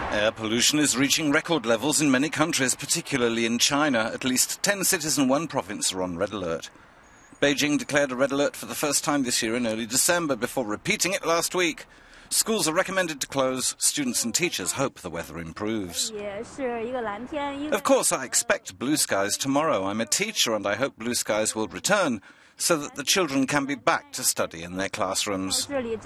Air pollution is reaching record levels in many countries, particularly in China. At least 10 cities and 1 province are on red alert. Beijing declared a red alert for the first time this year in early December, before repeating it last week. Schools are recommended to close. Students and teachers hope the weather improves. Of course, I expect blue skies tomorrow. I'm a teacher and I hope blue skies will return so that the children can be back to study in their classrooms.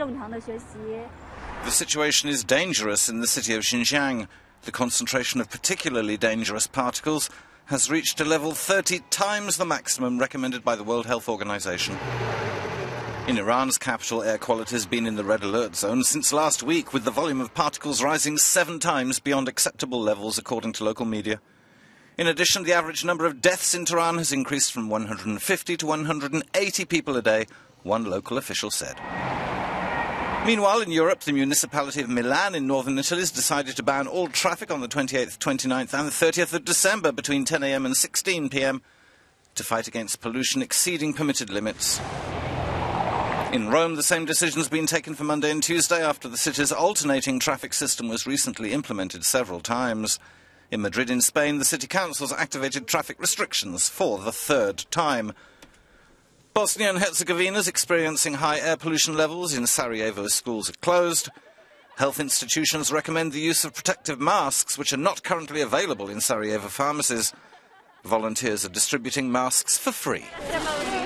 The situation is dangerous in the city of Xinjiang. The concentration of particularly dangerous particles has reached a level 30 times the maximum recommended by the World Health Organization. In Iran's capital, air quality has been in the red alert zone since last week, with the volume of particles rising 7 times beyond acceptable levels, according to local media. In addition, the average number of deaths in Tehran has increased from 150 to 180 people a day, one local official said. Meanwhile, in Europe, the municipality of Milan in northern Italy has decided to ban all traffic on the 28th, 29th and the 30th of December between 10 a.m. and 16 p.m. to fight against pollution exceeding permitted limits. In Rome, the same decision has been taken for Monday and Tuesday after the city's alternating traffic system was recently implemented several times. In Madrid in Spain, the city councils activated traffic restrictions for the 3rd time. Bosnia and Herzegovina is experiencing high air pollution levels. In Sarajevo, schools are closed. Health institutions recommend the use of protective masks, which are not currently available in Sarajevo pharmacies. Volunteers are distributing masks for free.